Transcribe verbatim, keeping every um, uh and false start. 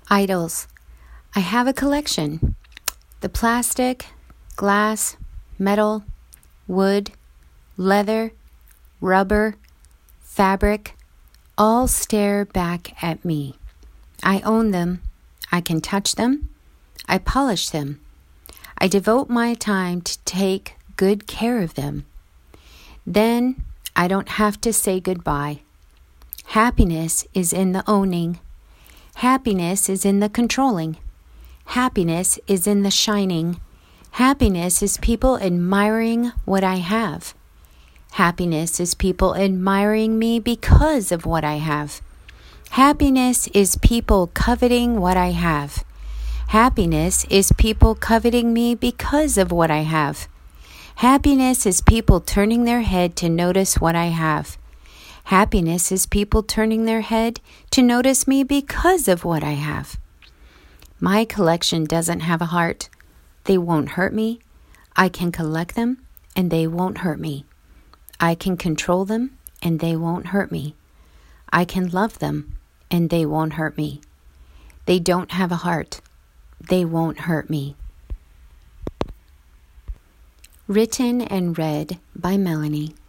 Idols. I have a collection. The plastic, glass, metal, wood, leather, rubber, fabric, all stare back at me. I own them. I can touch them. I polish them. I devote my time to take good care of them. Then I don't have to say goodbye. Happiness is in the owning. Happiness is in the controlling. Happiness is in the shining. Happiness is people admiring what I have. Happiness is people admiring me because of what I have. Happiness is people coveting what I have. Happiness is people coveting me because of what I have. Happiness is people turning their head to notice what I have. Happiness is people turning their head to notice me because of what I have. My collection doesn't have a heart. They won't hurt me. I can collect them, and they won't hurt me. I can control them, and they won't hurt me. I can love them, and they won't hurt me. They don't have a heart. They won't hurt me. Written and read by Melanie.